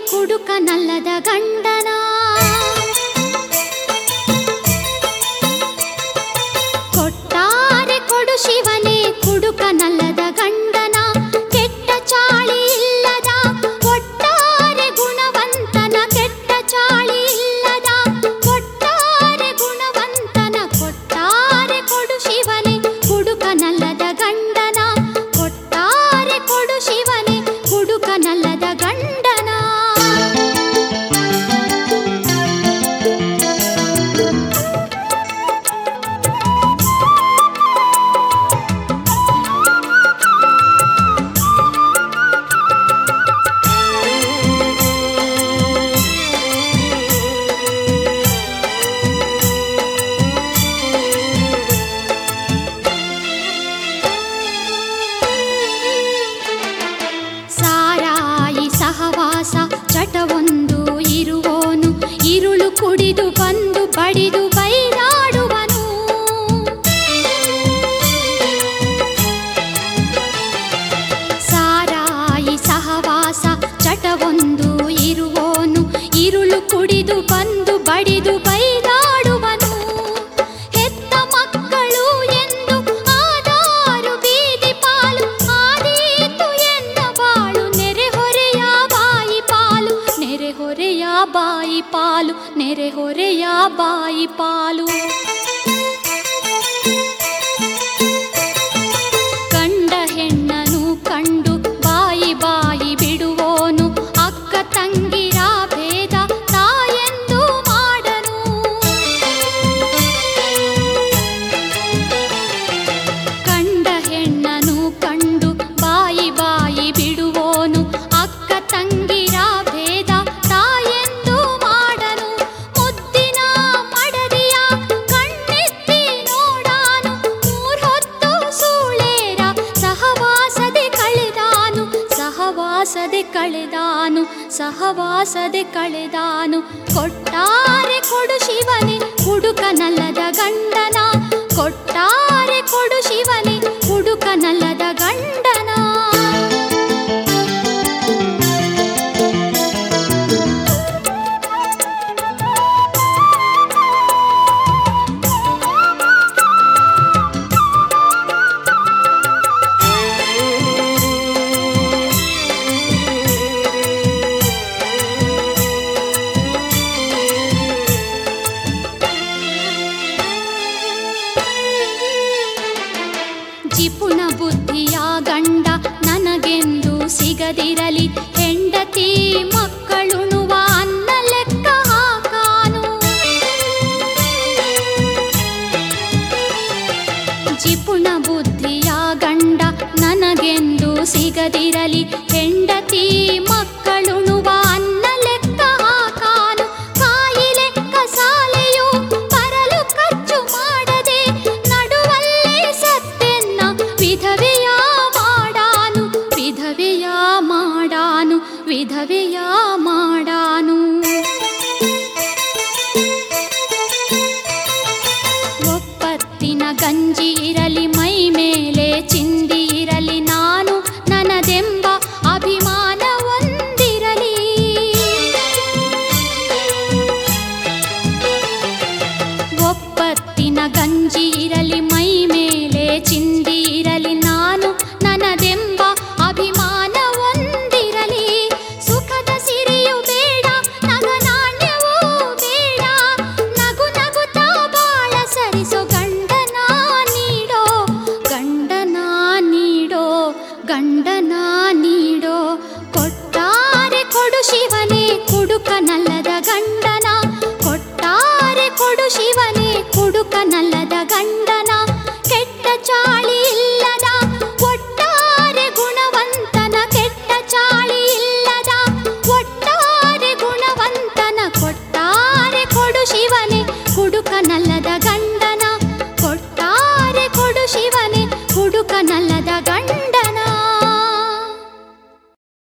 ಕುಡುಕನಲ್ಲದ ಗಂಡನ. ಕೊಟ್ಟಾರೆ ಕೊಡು ಶಿವನೇ ಕುಡುಕನಲ್ಲದ ಗಂಡನ. ಕೆಟ್ಟ ಚಾಳಿ ಇಲ್ಲದ ಒಟ್ಟಾರೆ ಗುಣವಂತನ. ಕೆಟ್ಟ ಚಾಳಿ ಇಲ್ಲದ ಒಟ್ಟಾರೆ ಗುಣವಂತನ. ಕೊಟ್ಟಾರೆ ಕೊಡು ಶಿವನೇ ಕುಡುಕನಲ್ಲದ ಗಂಡನ. ಕೊಟ್ಟಾರೆ ಕೊಡು ಶಿವನೇ ಕುಡುಕನಲ್ಲದ ಗಂಡನ. ಸಾರಾಯಿ ಸಹವಾಸ ಚಟವೊಂದು ಇರುವೋನು. ಇರುಳು ಕುಡಿದು ಬಂದು ಬಡಿದು ಬೈದಾಡುವನು. ಸಾರಾಯಿ ಸಹವಾಸ ಚಟವೊಂದು ಇರುವೋನು. ಇರುಳು ಕುಡಿದು ಬಂದು ಬಡಿದು ಬೈದಾಡುವನು. ಹೆತ್ತ ಮಕ್ಕಳು ಎಂದು ಆದಾರು ಬೀದಿ ಪಾಲು. ಆದೀತು ಎನ್ನ ಬಾಳು ನೆರೆಹೊರೆಯ ಬಾಯಿ ಪಾಲು. ನೆರೆಹೊರೆಯ ಬಾಯಿ ಪಾಲು. ನೆರೆಹೊರೆಯ ಬಾಯಿ ಪಾಲು. ಕಂಡ ಹೆಣ್ಣನು ಕಂಡು ಬಾಯಿ ಬಾಯಿ ಬಿಡುವೋನು. ಅಕ್ಕ ತಂಗಿರ ಭೇದ ತಾಯೆಂದು ಮಾಡನು. ಕಂಡ ಹೆಣ್ಣನು ಕಂಡು ಬಾಯಿ ಬಾಯಿ ಬಿಡುವೋನು. ಅಕ್ಕ ತಂಗಿರ ಭೇದ ತಾಯೆಂದು ಮಾಡನು. ಮುದ್ದಿನ ಮಡದಿಯ ಕಣ್ಣೆತ್ತಿ ನೋಡಾನು. ಮೂರ್ಹೊತ್ತು ಸೂಳೇರ ಸಹವಾಸದೆ ಕಳೆದಾನು. ಸಹವಾಸದೆ ಕಳೆದಾನು. ಸಹವಾಸದೆ ಕಳೆದಾನು. ಕೊಟ್ಟಾರೆ ಕೊಡು ಶಿವನೇ ಕುಡುಕನಲ್ಲದ ಗಂಡನ. ಕೊಟ್ಟಾರೆ ಕೊಡು ಶಿವನೇ ಕುಡುಕನಲ್ಲದ ಗಂಡನ. ಜಿಪುಣ ಬುದ್ಧಿಯ ಗಂಡ ನನಗೆಂದು ಸಿಗದಿರಲಿ. ಹೆಂಡತಿ ಮಕ್ಕಳುಣುವ ಅನ್ನ ಲೆಕ್ಕ ಹಾಕಾನು. ಜಿಪುಣ ಬುದ್ಧಿಯ ಗಂಡ ನನಗೆಂದು ಸಿಗದಿರಲಿ. ಹೆಂಡತಿ ಮಕ್ಕಳುಣುವ ಅನ್ನ ಲೆಕ್ಕ ಹಾಕಾನು. ಕಾಯಿಲೆ ಕಸಾಲೆಯು ಬರಲು ಖರ್ಚು ಮಾಡದೆ ನಡುವಲ್ಲೇ ಸತ್ತೆನ್ನ ವಿಧವೆಯ ಮಾಡಾನು. ವಿಧವೆಯ ಮಾಡಾನು. ವಿಧವೆಯ ಮಾಡಾನು. ಒಪ್ಪತ್ತಿನ ಗಂಜಿ ಇರಲಿ ಮೈ ಮೇಲೆ ಚಿಂದಿ ಇರಲಿ. ನಾನು ನನ್ನದೆಂಬ ಅಭಿಮಾನ ಹೊಂದಿರಲಿ. ಒಪ್ಪತ್ತಿನ ಗಂಜಿ ಇರಲಿ ಮೈ ಮೇಲೆ ಚಿಂದಿ ಇರಲಿ. ನಾನು ನನ್ನದೆಂಬ ಅಭಿಮಾನ ಹೊಂದಿರಲಿ. ಸುಖದ ಸಿರಿಯು ಬೇಡ ನಗನಾಣ್ಯವೂ ಬೇಡ. ನಗು ನಗುತ್ತಾ ಬಾಳ ಸರಿಸೋ ಗಂಡನ ನೀಡೋ. ಗಂಡನ ನೀಡೋ. ಗಂಡನ ನೀಡೋ. ಕೊಟ್ಟಾರೆ ಕೊಡು ಶಿವನೇ ಕುಡುಕನಲ್ಲದ ಗಂಡನ. ಕೊಟ್ಟಾರೆ ಕೊಡು ಶಿವನೇ ಕುಡುಕನಲ್ಲದ ಗಂಡನ. ಕೆಟ್ಟ ಚಾಳಿ ಇಲ್ಲದ ಒಟ್ಟಾರೆ ಗುಣವಂತನ. ಕೆಟ್ಟ ಚಾಳಿ ಇಲ್ಲದ ಒಟ್ಟಾರೆ ಗುಣವಂತನ. ಕೊಟ್ಟಾರೆ ಕೊಡು ಶಿವನೇ ಕುಡುಕನಲ್ಲದ ಗಂಡನ. ಕೊಟ್ಟಾರೆ ಕೊಡು ಶಿವನೇ ಕುಡುಕನಲ್ಲದ ಗಂಡನ.